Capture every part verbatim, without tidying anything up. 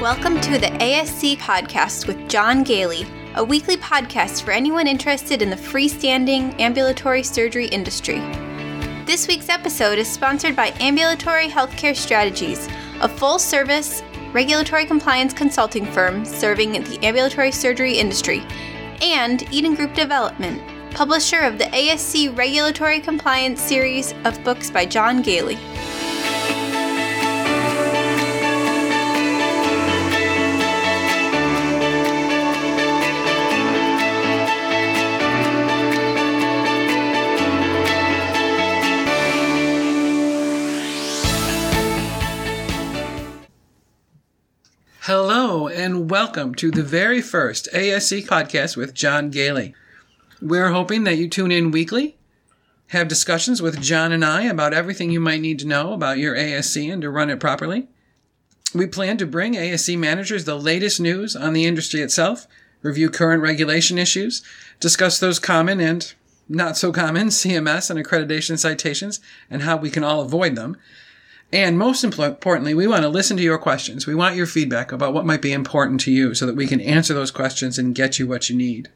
Welcome to the A S C Podcast with John Gailey, a weekly podcast for anyone interested in the freestanding ambulatory surgery industry. This week's episode is sponsored by Ambulatory Healthcare Strategies, a full-service, regulatory compliance consulting firm serving the ambulatory surgery industry, and Eden Group Development, publisher of the A S C Regulatory Compliance series of books by John Gailey. Hello, and welcome to the very first A S C podcast with John Gailey. We're hoping that you tune in weekly, have discussions with John and I about everything you might need to know about your A S C and to run it properly. We plan to bring A S C managers the latest news on the industry itself, review current regulation issues, discuss those common and not so common C M S and accreditation citations and how we can all avoid them. And most importantly, we want to listen to your questions. We want your feedback about what might be important to you so that we can answer those questions and get you what you need.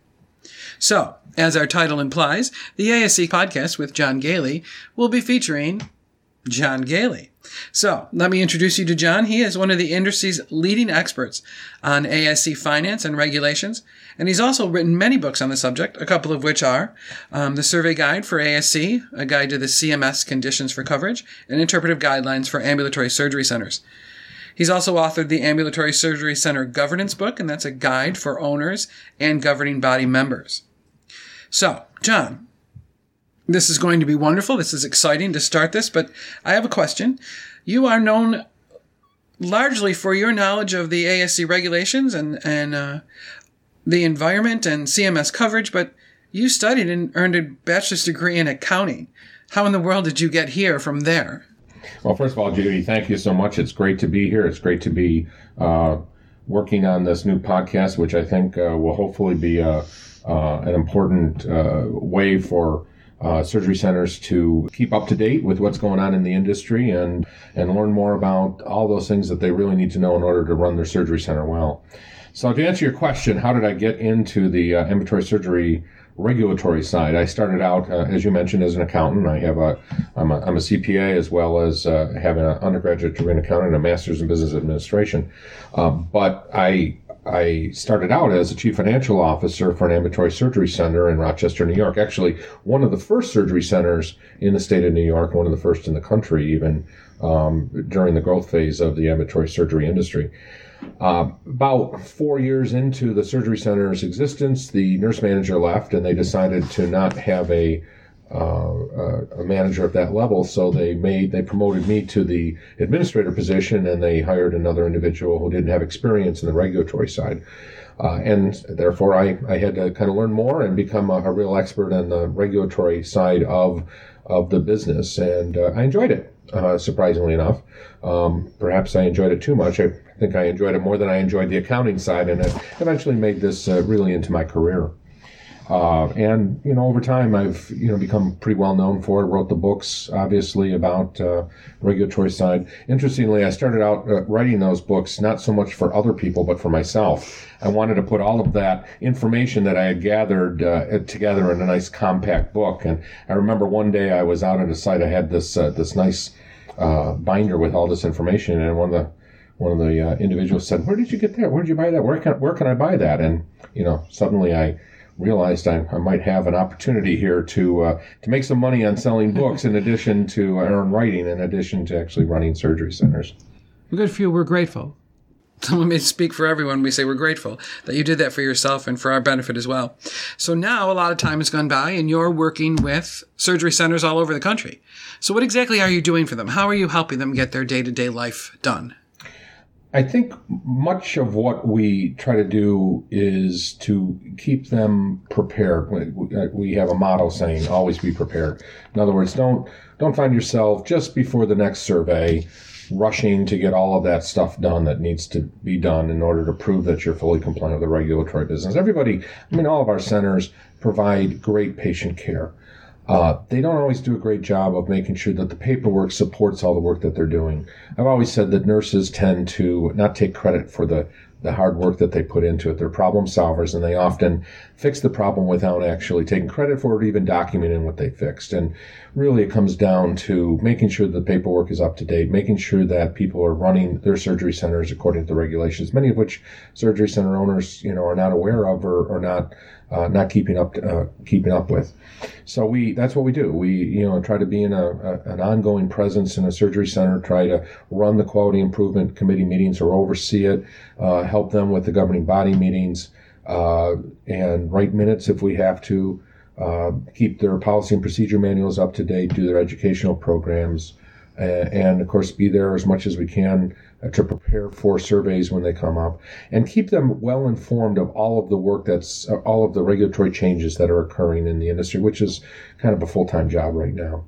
So, as our title implies, the A S C podcast with John Gailey will be featuring John Gailey. So, let me introduce you to John. He is one of the industry's leading experts on A S C finance and regulations, and he's also written many books on the subject, a couple of which are um, The Survey Guide for A S C, a guide to the C M S conditions for coverage, and Interpretive Guidelines for Ambulatory Surgery Centers. He's also authored the Ambulatory Surgery Center Governance Book, and that's a guide for owners and governing body members. So, John, this is going to be wonderful. This is exciting to start this, but I have a question. You are known largely for your knowledge of the A S C regulations and, and uh, the environment and C M S coverage, but you studied and earned a bachelor's degree in accounting. How in the world did you get here from there? Well, first of all, Judy, thank you so much. It's great to be here. It's great to be uh, working on this new podcast, which I think uh, will hopefully be a, uh, an important uh, way for Uh, surgery centers to keep up to date with what's going on in the industry and, and learn more about all those things that they really need to know in order to run their surgery center well. So to answer your question, how did I get into the uh, ambulatory surgery regulatory side? I started out, uh, as you mentioned, as an accountant. I have a, I'm a, I'm a C P A as well as uh, having an undergraduate degree in accounting and a master's in business administration. Uh, but I I started out as a chief financial officer for an ambulatory surgery center in Rochester, New York. Actually, one of the first surgery centers in the state of New York, one of the first in the country, even um, during the growth phase of the ambulatory surgery industry. Uh, about four years into the surgery center's existence, the nurse manager left, and they decided to not have a Uh, a manager of that level, so they made they promoted me to the administrator position, and they hired another individual who didn't have experience in the regulatory side, uh, and therefore I, I had to kind of learn more and become a, a real expert on the regulatory side of of the business, and uh, I enjoyed it, uh, surprisingly enough. Um, perhaps I enjoyed it too much. I think I enjoyed it more than I enjoyed the accounting side, and it eventually made this uh, really into my career. Uh, and, you know, over time, I've, you know, become pretty well known for it, wrote the books, obviously, about uh, regulatory side. Interestingly, I started out uh, writing those books not so much for other people, but for myself. I wanted to put all of that information that I had gathered uh, together in a nice compact book. And I remember one day I was out at a site, I had this uh, this nice uh, binder with all this information, and one of the one of the uh, individuals said, "Where did you get that? Where did you buy that? Where can where can I buy that?" And, you know, suddenly I realized I, I might have an opportunity here to uh, to make some money on selling books in addition to uh, or writing in addition to actually running surgery centers. Good for you. We're grateful. So let me speak for everyone. We say we're grateful that you did that for yourself and for our benefit as well. So now a lot of time has gone by, and you're working with surgery centers all over the country. So what exactly are you doing for them? How are you helping them get their day-to-day life done? I think much of what we try to do is to keep them prepared. We have a motto saying, always be prepared. In other words, don't don't find yourself just before the next survey rushing to get all of that stuff done that needs to be done in order to prove that you're fully compliant with the regulatory business. Everybody, I mean, all of our centers provide great patient care. uh, they don't always do a great job of making sure that the paperwork supports all the work that they're doing. I've always said that nurses tend to not take credit for the the hard work that they put into it. They're problem solvers, and they often fix the problem without actually taking credit for it or even documenting what they fixed. And really it comes down to making sure the paperwork is up to date, making sure that people are running their surgery centers according to the regulations, many of which surgery center owners, you know, are not aware of or, or not uh, not keeping up uh, keeping up with. So we that's what we do. We you know try to be in a, a an ongoing presence in a surgery center, try to run the quality improvement committee meetings or oversee it, uh, help them with the governing body meetings, uh, and write minutes if we have to, uh, keep their policy and procedure manuals up to date, do their educational programs, uh, and of course be there as much as we can uh, to prepare for surveys when they come up, and keep them well informed of all of the work that's uh, all of the regulatory changes that are occurring in the industry, which is kind of a full-time job right now.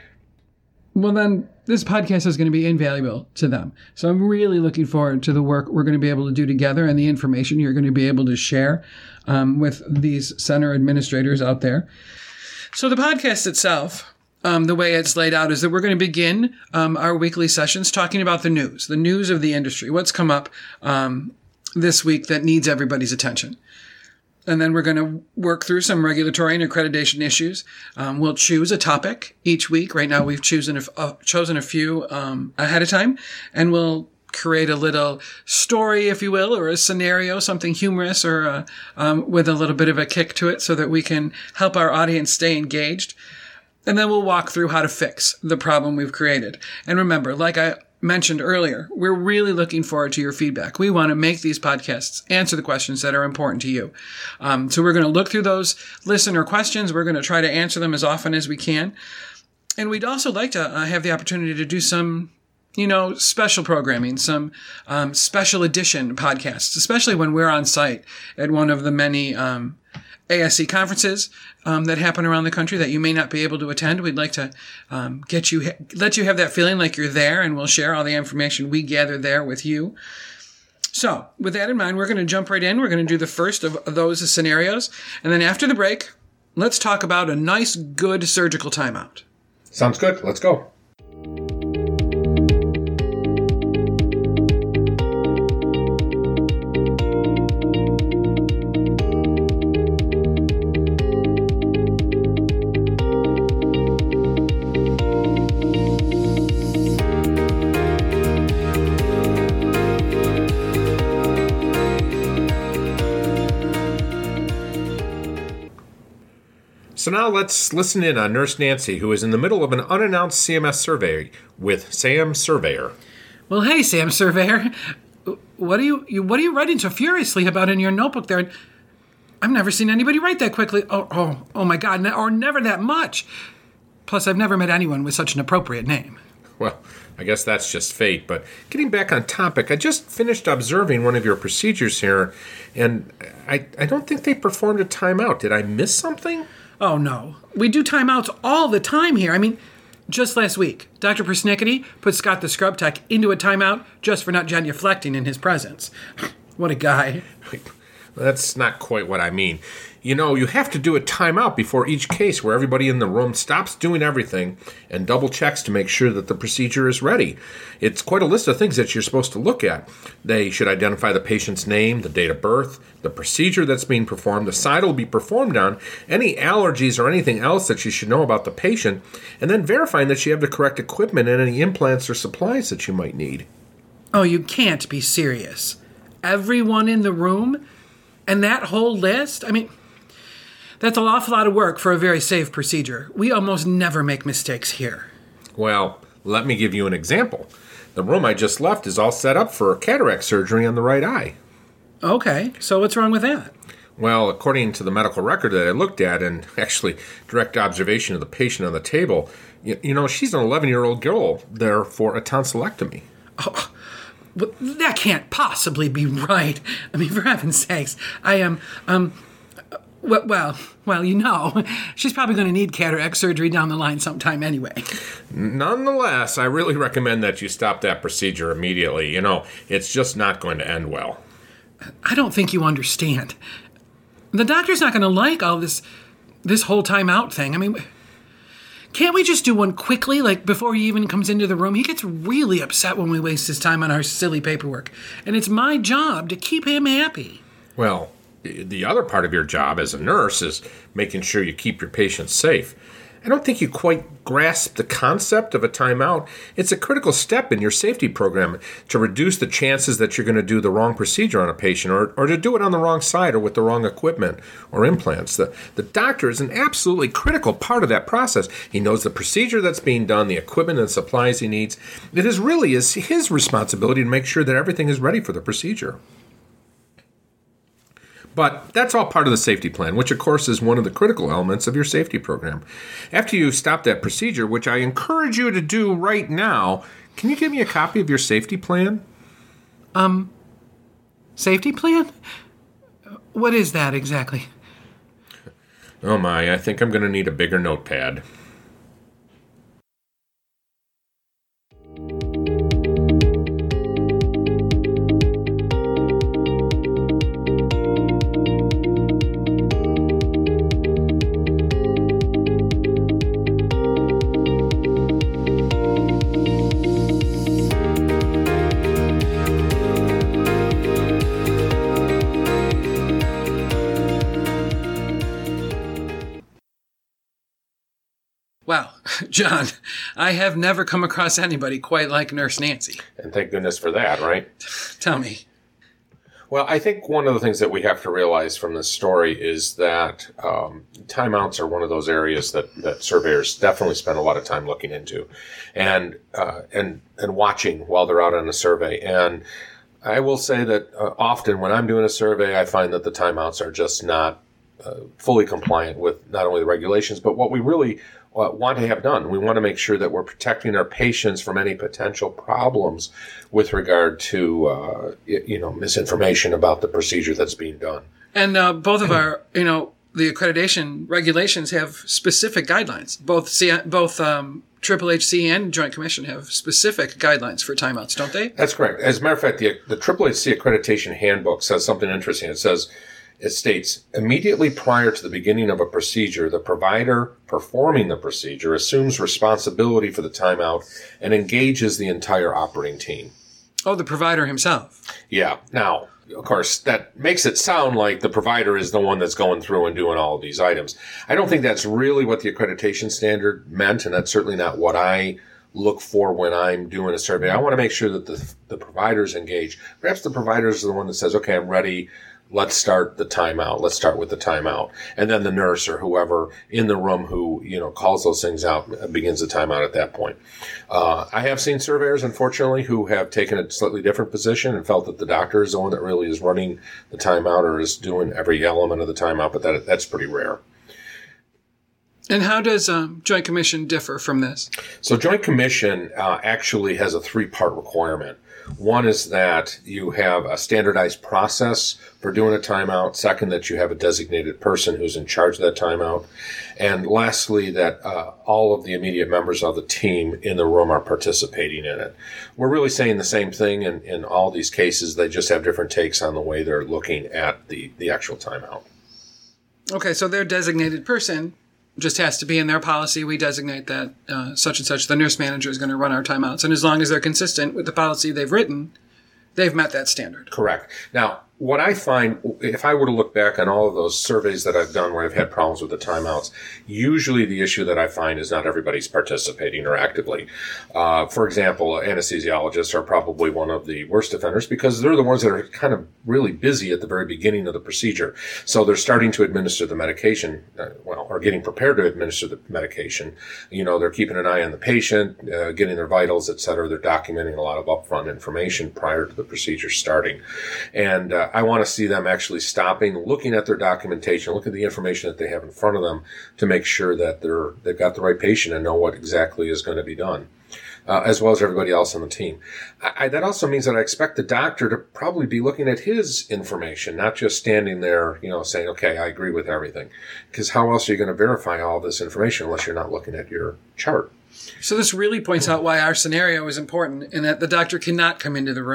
Well, then this podcast is going to be invaluable to them. So I'm really looking forward to the work we're going to be able to do together and the information you're going to be able to share um, with these center administrators out there. So the podcast itself, um, the way it's laid out is that we're going to begin um, our weekly sessions talking about the news, the news of the industry, what's come up um, this week that needs everybody's attention. And then we're going to work through some regulatory and accreditation issues. Um, we'll choose a topic each week. Right now, we've chosen a, uh, chosen a few um, ahead of time, and we'll create a little story, if you will, or a scenario, something humorous or uh, um, with a little bit of a kick to it so that we can help our audience stay engaged. And then we'll walk through how to fix the problem we've created. And remember, like I mentioned earlier, we're really looking forward to your feedback. We want to make these podcasts answer the questions that are important to you. Um, so we're going to look through those listener questions. We're going to try to answer them as often as we can. And we'd also like to uh, have the opportunity to do some, you know, special programming, some um, special edition podcasts, especially when we're on site at one of the many um, A S C conferences um, that happen around the country that you may not be able to attend. We'd like to um, get you, let you have that feeling like you're there, and we'll share all the information we gather there with you. So with that in mind, we're going to jump right in. We're going to do the first of those scenarios. And then after the break, let's talk about a nice, good surgical timeout. Sounds good. Let's go. So now let's listen in on Nurse Nancy, who is in the middle of an unannounced C M S survey with Sam Surveyor. Well, hey, Sam Surveyor. What are you, you what are you writing so furiously about in your notebook there? I've never seen anybody write that quickly. Oh, oh, oh my God, or never that much. Plus, I've never met anyone with such an appropriate name. Well, I guess that's just fate. But getting back on topic, I just finished observing one of your procedures here, and I, I don't think they performed a timeout. Did I miss something? Oh, no. We do timeouts all the time here. I mean, just last week, Doctor Persnickety put Scott the Scrub Tech into a timeout just for not genuflecting in his presence. What a guy. That's not quite what I mean. You know, you have to do a timeout before each case where everybody in the room stops doing everything and double checks to make sure that the procedure is ready. It's quite a list of things that you're supposed to look at. They should identify the patient's name, the date of birth, the procedure that's being performed, the side it will be performed on, any allergies or anything else that you should know about the patient, and then verifying that you have the correct equipment and any implants or supplies that you might need. Oh, you can't be serious. Everyone in the room? And that whole list? I mean, that's an awful lot of work for a very safe procedure. We almost never make mistakes here. Well, let me give you an example. The room I just left is all set up for cataract surgery on the right eye. Okay, so what's wrong with that? Well, according to the medical record that I looked at, and actually direct observation of the patient on the table, you, you know, she's an eleven-year-old girl there for a tonsillectomy. Oh, but that can't possibly be right. I mean, for heaven's sakes, I am, um, well, well, well, you know, she's probably going to need cataract surgery down the line sometime anyway. Nonetheless, I really recommend that you stop that procedure immediately. You know, it's just not going to end well. I don't think you understand. The doctor's not going to like all this, this whole time out thing. I mean, can't we just do one quickly, like before he even comes into the room? He gets really upset when we waste his time on our silly paperwork. And it's my job to keep him happy. Well, the other part of your job as a nurse is making sure you keep your patients safe. I don't think you quite grasp the concept of a timeout. It's a critical step in your safety program to reduce the chances that you're going to do the wrong procedure on a patient or, or to do it on the wrong side or with the wrong equipment or implants. The, the doctor is an absolutely critical part of that process. He knows the procedure that's being done, the equipment and supplies he needs. It is really is his responsibility to make sure that everything is ready for the procedure. But that's all part of the safety plan, which, of course, is one of the critical elements of your safety program. After you stop that procedure, which I encourage you to do right now, can you give me a copy of your safety plan? Um, safety plan? What is that exactly? Oh, my, I think I'm going to need a bigger notepad. Wow, John, I have never come across anybody quite like Nurse Nancy. And thank goodness for that, right? Tell me. Well, I think one of the things that we have to realize from this story is that um, timeouts are one of those areas that, that surveyors definitely spend a lot of time looking into and uh, and and watching while they're out on a survey. And I will say that uh, often when I'm doing a survey, I find that the timeouts are just not uh, fully compliant with not only the regulations, but what we really Uh, want to have done. We want to make sure that we're protecting our patients from any potential problems with regard to, uh, you know, misinformation about the procedure that's being done. And uh, both of our, you know, the accreditation regulations have specific guidelines. Both C- both um, Triple H C and Joint Commission have specific guidelines for timeouts, don't they? That's correct. As a matter of fact, the, the Triple H C accreditation handbook says something interesting. It says, It states, immediately prior to the beginning of a procedure, the provider performing the procedure assumes responsibility for the timeout and engages the entire operating team. Oh, the provider himself. Yeah. Now, of course, that makes it sound like the provider is the one that's going through and doing all of these items. I don't think that's really what the accreditation standard meant, and that's certainly not what I look for when I'm doing a survey. I want to make sure that the, the provider's engaged. Perhaps the provider is the one that says, okay, I'm ready. Let's start the timeout. Let's start with the timeout. And then the nurse or whoever in the room who, you know, calls those things out begins the timeout at that point. Uh, I have seen surveyors, unfortunately, who have taken a slightly different position and felt that the doctor is the one that really is running the timeout or is doing every element of the timeout, but that that's pretty rare. And how does um, Joint Commission differ from this? So Joint Commission uh, actually has a three-part requirement. One is that you have a standardized process for doing a timeout. Second, that you have a designated person who's in charge of that timeout. And lastly, that uh, all of the immediate members of the team in the room are participating in it. We're really saying the same thing in, in all these cases. They just have different takes on the way they're looking at the, the actual timeout. Okay, so their designated person just has to be in their policy. We designate that uh, such and such, the nurse manager is going to run our timeouts. And as long as they're consistent with the policy they've written, they've met that standard. Correct. Now, what I find, if I were to look back on all of those surveys that I've done where I've had problems with the timeouts, usually the issue that I find is not everybody's participating or actively. Uh, for example, anesthesiologists are probably one of the worst offenders because they're the ones that are kind of really busy at the very beginning of the procedure. So they're starting to administer the medication, uh, well, or getting prepared to administer the medication. You know, they're keeping an eye on the patient, uh, getting their vitals, et cetera. They're documenting a lot of upfront information prior to the procedure starting. And uh, I want to see them actually stopping, looking at their documentation, look at the information that they have in front of them to make sure that they're, they've got the right patient and know what exactly is going to be done, uh, as well as everybody else on the team. I, I, that also means that I expect the doctor to probably be looking at his information, not just standing there, you know, saying, okay, I agree with everything. Because how else are you going to verify all this information unless you're not looking at your chart? So this really points out why our scenario is important in that the doctor cannot come into the room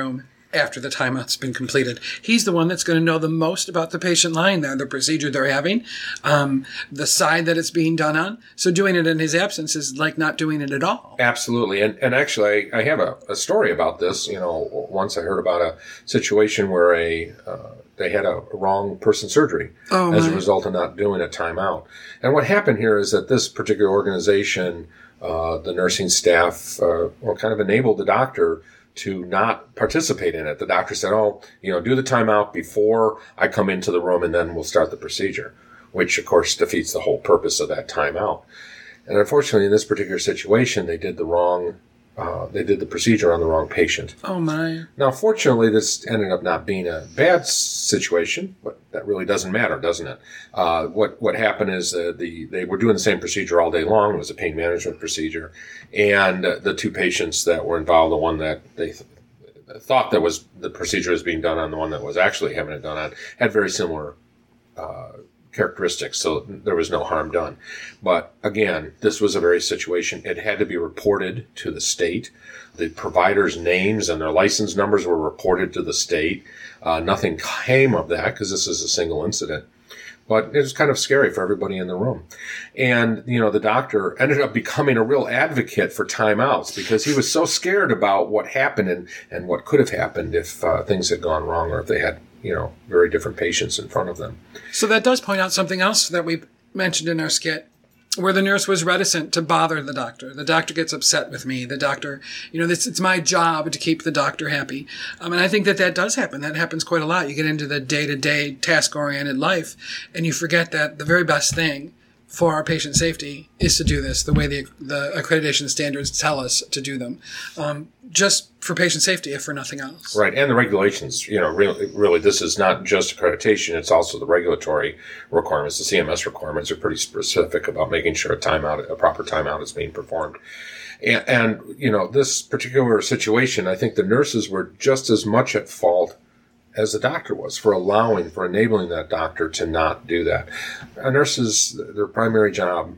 after the timeout's been completed. He's the one that's going to know the most about the patient lying there, the procedure they're having, um, the side that it's being done on. So doing it in his absence is like not doing it at all. Absolutely. And and actually, I, I have a, a story about this. You know, once I heard about a situation where a uh, they had a wrong person surgery oh, as my. a result of not doing a timeout. And what happened here is that this particular organization, uh, the nursing staff, uh, well, kind of enabled the doctor to not participate in it. The doctor said, oh, you know, do the timeout before I come into the room and then we'll start the procedure, which of course defeats the whole purpose of that timeout. And unfortunately, in this particular situation, they did the wrong, uh, they did the procedure on the wrong patient. Oh my. Now, fortunately, this ended up not being a bad situation, but that really doesn't matter, doesn't it? Uh, what, what happened is uh, the, they were doing the same procedure all day long. It was a pain management procedure. And uh, the two patients that were involved, the one that they th- thought that was the procedure was being done on, the one that was actually having it done on, had very similar uh, characteristics. So there was no harm done. But again, this was a very situation. It had to be reported to the state. The providers' names and their license numbers were reported to the state. Uh, nothing came of that because this is a single incident. But it was kind of scary for everybody in the room. And, you know, the doctor ended up becoming a real advocate for timeouts because he was so scared about what happened and, and what could have happened if uh, things had gone wrong or if they had, you know, very different patients in front of them. So that does point out something else that we mentioned in our skit, where the nurse was reticent to bother the doctor. The doctor gets upset with me. The doctor, you know, this, it's my job to keep the doctor happy. Um, and I think that that does happen. That happens quite a lot. You get into the day-to-day task-oriented life, and you forget that the very best thing for our patient safety is to do this the way the, the accreditation standards tell us to do them. Um, just for patient safety, if for nothing else. Right. And the regulations, you know, really, really, this is not just accreditation. It's also the regulatory requirements. The C M S requirements are pretty specific about making sure a timeout, a proper timeout is being performed. And, and, you know, this particular situation, I think the nurses were just as much at fault as the doctor was for allowing, for enabling that doctor to not do that. A nurse's, their primary job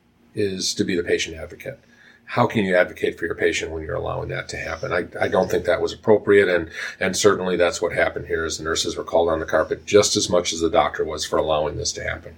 is to be the patient advocate. How can you advocate for your patient when you're allowing that to happen? I, I don't think that was appropriate, and, and certainly that's what happened here is the nurses were called on the carpet just as much as the doctor was for allowing this to happen.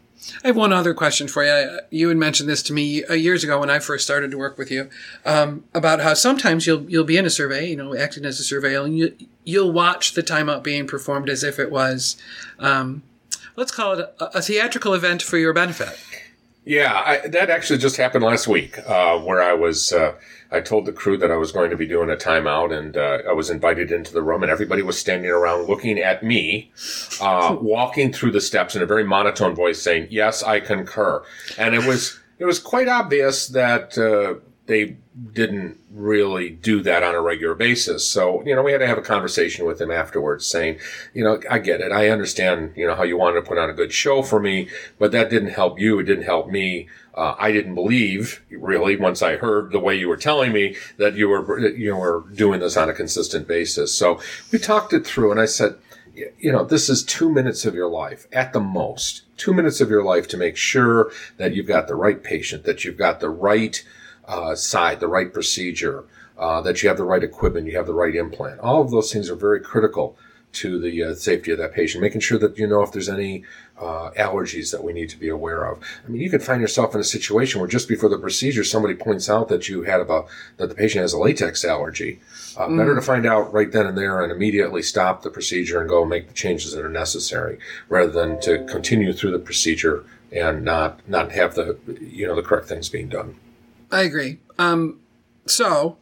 I have one other question for you. You had mentioned this to me years ago when I first started to work with you, um, about how sometimes you'll you'll be in a survey, you know, acting as a surveyor, and you, you'll watch the timeout being performed as if it was, um, let's call it a, a theatrical event for your benefit. Yeah, I, that actually just happened last week, uh, where I was, uh, I told the crew that I was going to be doing a timeout, and uh, I was invited into the room, and everybody was standing around looking at me, uh, walking through the steps in a very monotone voice saying, yes, I concur. And it was, it was quite obvious that uh, they didn't really do that on a regular basis. So, you know, we had to have a conversation with them afterwards saying, you know, I get it. I understand, you know, how you wanted to put on a good show for me, but that didn't help you. It didn't help me. Uh, I didn't believe, really, once I heard the way you were telling me that you were, you were doing this on a consistent basis. So we talked it through, and I said, you know, this is two minutes of your life at the most, two minutes of your life to make sure that you've got the right patient, that you've got the right Uh, side, the right procedure, uh, that you have the right equipment, you have the right implant. All of those things are very critical to the uh, safety of that patient, making sure that you know if there's any uh, allergies that we need to be aware of. I mean, you could find yourself in a situation where just before the procedure, somebody points out that you had a, that the patient has a latex allergy. Uh, mm. Better to find out right then and there and immediately stop the procedure and go make the changes that are necessary, rather than to continue through the procedure and not not have the you know the correct things being done. I agree. Um, so,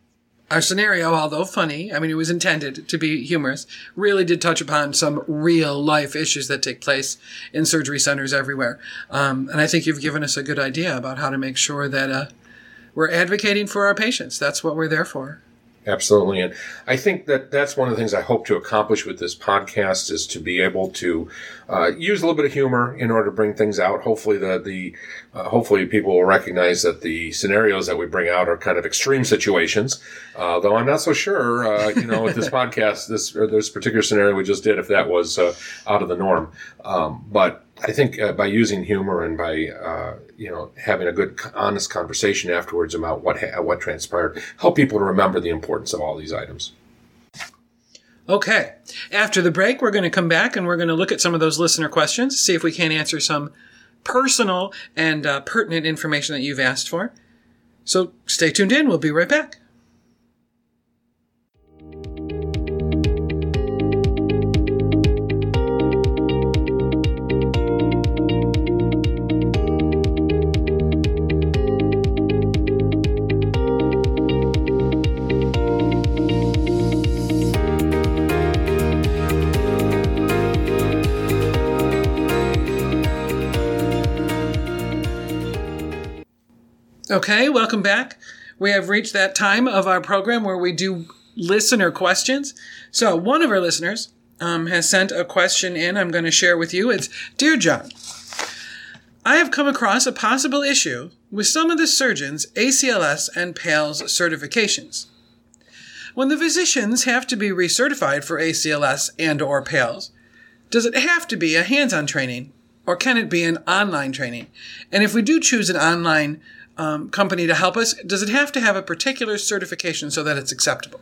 our scenario, although funny, I mean, it was intended to be humorous, really did touch upon some real-life issues that take place in surgery centers everywhere. Um, and I think you've given us a good idea about how to make sure that uh, we're advocating for our patients. That's what we're there for. Absolutely. And I think that that's one of the things I hope to accomplish with this podcast is to be able to uh, use a little bit of humor in order to bring things out. Hopefully the, the uh, hopefully people will recognize that the scenarios that we bring out are kind of extreme situations. Uh, though I'm not so sure, uh, you know, with this podcast, this, or this particular scenario we just did, if that was uh, out of the norm. Um, but I think uh, by using humor and by, uh, you know, having a good, honest conversation afterwards about what ha- what transpired, help people to remember the importance of all these items. Okay. After the break, we're going to come back and we're going to look at some of those listener questions, see if we can answer some personal and uh, pertinent information that you've asked for. So stay tuned in. We'll be right back. Okay, welcome back. We have reached that time of our program where we do listener questions. So one of our listeners um, has sent a question in I'm going to share with you. It's, Dear John, I have come across a possible issue with some of the surgeons' A C L S and P A L S certifications. When the physicians have to be recertified for A C L S and or P A L S, does it have to be a hands-on training or can it be an online training? And if we do choose an online Um, company to help us, does it have to have a particular certification so that it's acceptable?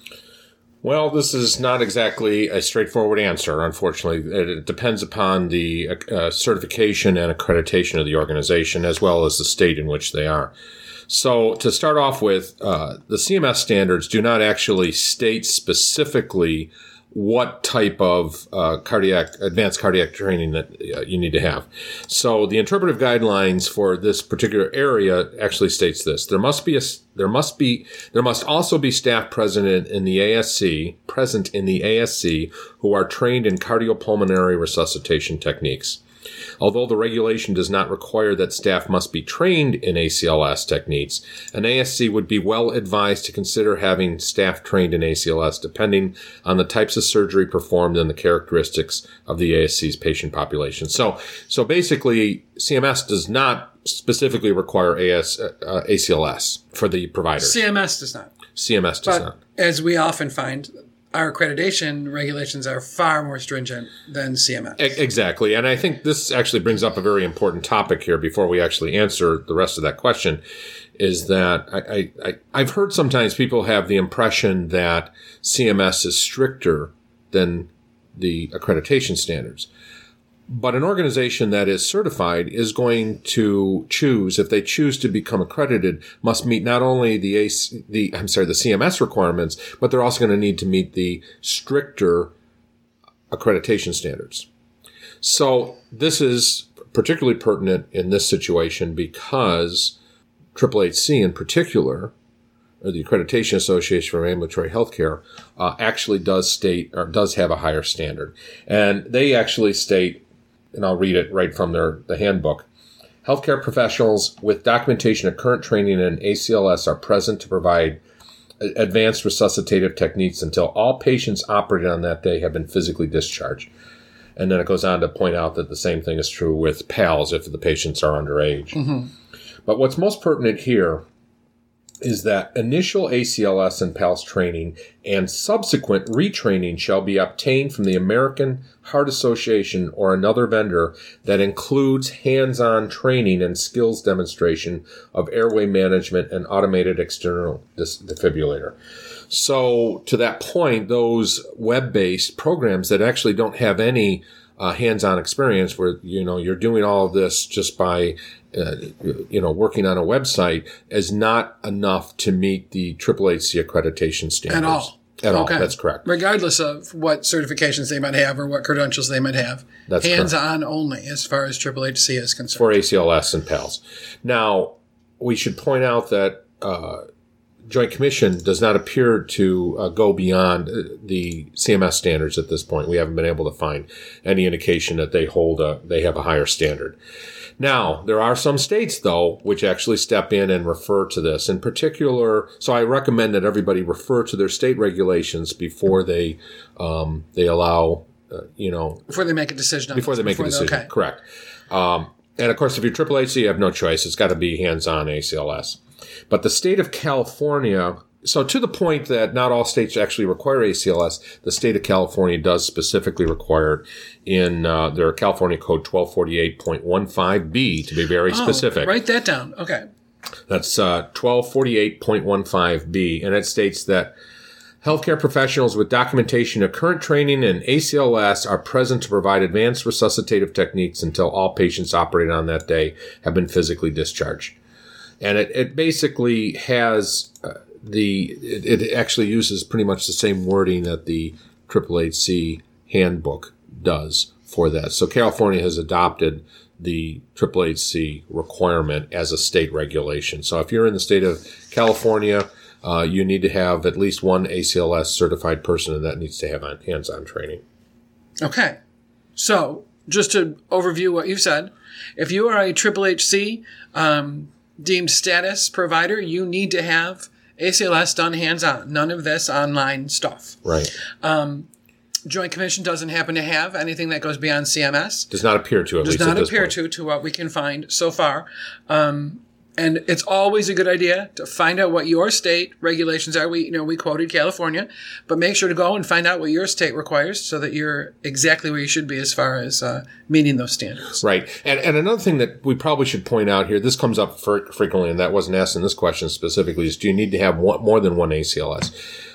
Well, this is not exactly a straightforward answer, unfortunately. It depends upon the uh, certification and accreditation of the organization, as well as the state in which they are. So to start off with, uh, the C M S standards do not actually state specifically what type of uh, cardiac, advanced cardiac training that uh, you need to have. So the interpretive guidelines for this particular area actually states this: there must be a, there must be, there must also be staff present in the A S C, present in the A S C, who are trained in cardiopulmonary resuscitation techniques. Although the regulation does not require that staff must be trained in A C L S techniques, an A S C would be well advised to consider having staff trained in A C L S depending on the types of surgery performed and the characteristics of the A S C's patient population. So, so basically, C M S does not specifically require A S, uh, A C L S for the provider. C M S does not. C M S does but not. As we often find, our accreditation regulations are far more stringent than C M S. Exactly. And I think this actually brings up a very important topic here before we actually answer the rest of that question, is that I, I, I've heard sometimes people have the impression that C M S is stricter than the accreditation standards. But an organization that is certified is going to choose, if they choose to become accredited, must meet not only the A C, the I'm sorry, the C M S requirements, but they're also going to need to meet the stricter accreditation standards. So this is particularly pertinent in this situation because Triple H C in particular, or the Accreditation Association for Ambulatory Healthcare, uh, actually does state or does have a higher standard, and they actually state. And I'll read it right from their the handbook. Healthcare professionals with documentation of current training in A C L S are present to provide advanced resuscitative techniques until all patients operated on that day have been physically discharged. And then it goes on to point out that the same thing is true with P A L S if the patients are underage. Mm-hmm. But what's most pertinent here is that initial A C L S and P A L S training and subsequent retraining shall be obtained from the American Heart Association or another vendor that includes hands-on training and skills demonstration of airway management and automated external defibrillator. So to that point, those web-based programs that actually don't have any uh, hands-on experience where, you know, you're doing all of this just by Uh, you know, working on a website is not enough to meet the Triple H C accreditation standards. At all. At okay. all. That's correct. Regardless of what certifications they might have or what credentials they might have. That's hands-on only as far as Triple H C is concerned. For A C L S and P A L S. Now, we should point out that uh, Joint Commission does not appear to uh, go beyond the C M S standards at this point. We haven't been able to find any indication that they hold a, they have a higher standard. Now, there are some states, though, which actually step in and refer to this. In particular, so I recommend that everybody refer to their state regulations before they um, they allow, uh, you know... Before they make a decision on Before this, they make before a decision, okay. Correct. Um, and, of course, if you're Triple H C, you have no choice. It's got to be hands-on A C L S. But the state of California... So to the point that not all states actually require A C L S, the state of California does specifically require it in uh, their California Code twelve forty-eight point fifteen B, to be very oh, specific. Write that down. Okay. That's uh, twelve forty-eight point fifteen B, and it states that Healthcare professionals with documentation of current training in A C L S are present to provide advanced resuscitative techniques until all patients operated on that day have been physically discharged. And it, it basically has uh, the, it, it actually uses pretty much the same wording that the Triple H C handbook does for that. So California has adopted the Triple H C requirement as a state regulation. So if you're in the state of California, Uh, you need to have at least one A C L S certified person, and that needs to have hands-on training. Okay. So, just to overview what you said, if you are a Triple H C um, deemed status provider, you need to have A C L S done hands-on. None of this online stuff. Right. Um, Joint Commission doesn't happen to have anything that goes beyond C M S. Does not appear to, at Does least at not this appear point. to, to what we can find so far. Um, And it's always a good idea to find out what your state regulations are. We, you know, we quoted California, but make sure to go and find out what your state requires so that you're exactly where you should be as far as uh, meeting those standards. Right. And, and another thing that we probably should point out here, this comes up fre- frequently, and that wasn't asked in this question specifically, is do you need to have one, more than one A C L S?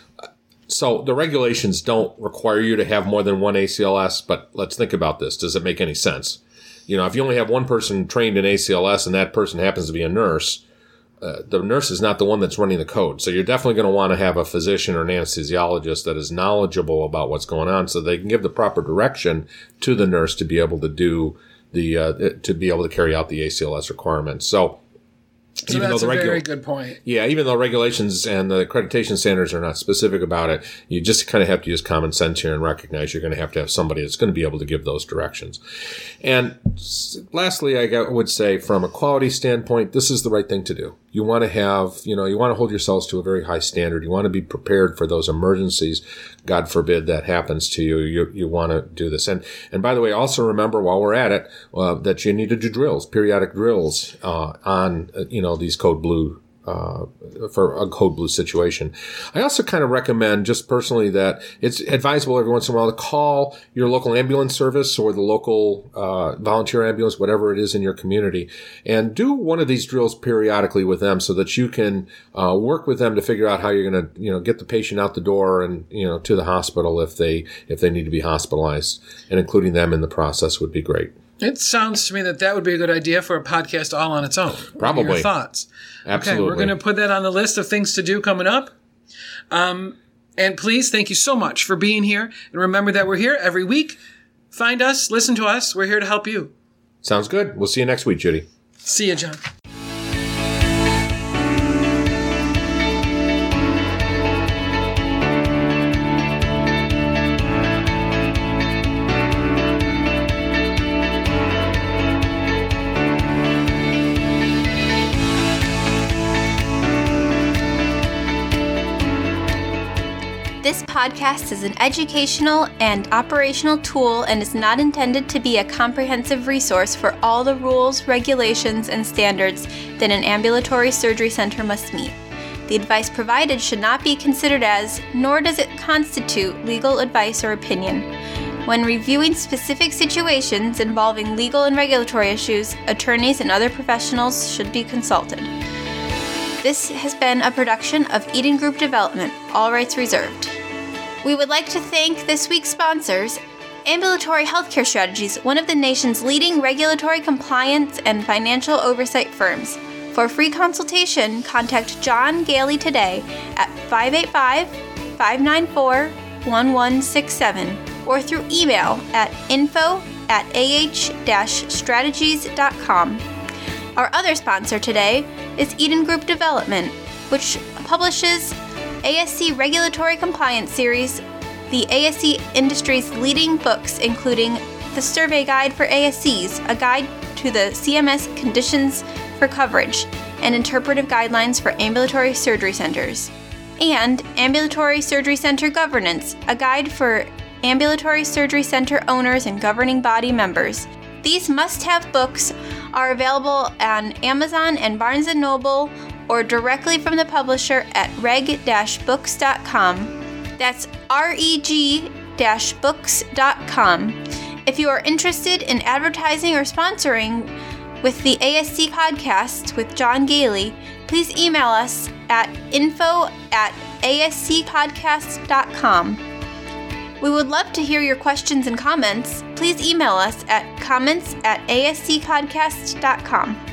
So the regulations don't require you to have more than one A C L S, but let's think about this. Does it make any sense? You know, if you only have one person trained in A C L S and that person happens to be a nurse, uh, the nurse is not the one that's running the code. So you're definitely going to want to have a physician or an anesthesiologist that is knowledgeable about what's going on so they can give the proper direction to the nurse to be able to do the, uh, to be able to carry out the A C L S requirements. So, So even that's though the a regu- very good point. Yeah, even though regulations and the accreditation standards are not specific about it, you just kind of have to use common sense here and recognize you're going to have to have somebody that's going to be able to give those directions. And lastly, I would say from a quality standpoint, this is the right thing to do. You want to have, you know, you want to hold yourselves to a very high standard. You want to be prepared for those emergencies. God forbid that happens to you. You, you want to do this. And, and by the way, also remember while we're at it, uh, that you need to do drills, periodic drills, uh, on, uh, you know, these Code Blue, uh, for a Code Blue situation. I also kind of recommend just personally that it's advisable every once in a while to call your local ambulance service or the local, uh, volunteer ambulance, whatever it is in your community, and do one of these drills periodically with them so that you can, uh, work with them to figure out how you're going to, you know, get the patient out the door and, you know, to the hospital if they, if they need to be hospitalized, and including them in the process would be great. It sounds to me that that would be a good idea for a podcast all on its own. Probably. What are your thoughts? Absolutely. Okay, we're going to put that on the list of things to do coming up. Um, and please, thank you so much for being here. And remember that we're here every week. Find us, listen to us. We're here to help you. Sounds good. We'll see you next week, Judy. See you, John. This podcast is an educational and operational tool and is not intended to be a comprehensive resource for all the rules, regulations, and standards that an ambulatory surgery center must meet. The advice provided should not be considered as, nor does it constitute, legal advice or opinion. When reviewing specific situations involving legal and regulatory issues, attorneys and other professionals should be consulted. This has been a production of Eden Group Development, all rights reserved. We would like to thank this week's sponsors, Ambulatory Healthcare Strategies, one of the nation's leading regulatory compliance and financial oversight firms. For a free consultation, contact John Gailey today at five eight five, five nine four, one one six seven or through email at info at ah strategies dot com. Our other sponsor today is Eden Group Development, which publishes A S C Regulatory Compliance Series, the A S C industry's leading books, including the Survey Guide for A S Cs, a guide to the C M S conditions for coverage, and interpretive guidelines for ambulatory surgery centers, and Ambulatory Surgery Center Governance, a guide for ambulatory surgery center owners and governing body members. These must-have books are available on Amazon and Barnes and Noble or directly from the publisher at reg dash books dot com. That's R E G books dot com. If you are interested in advertising or sponsoring with the A S C podcast with John Gailey, please email us at info at a s c podcast dot com. We would love to hear your questions and comments. Please email us at comments at a s c podcast dot com.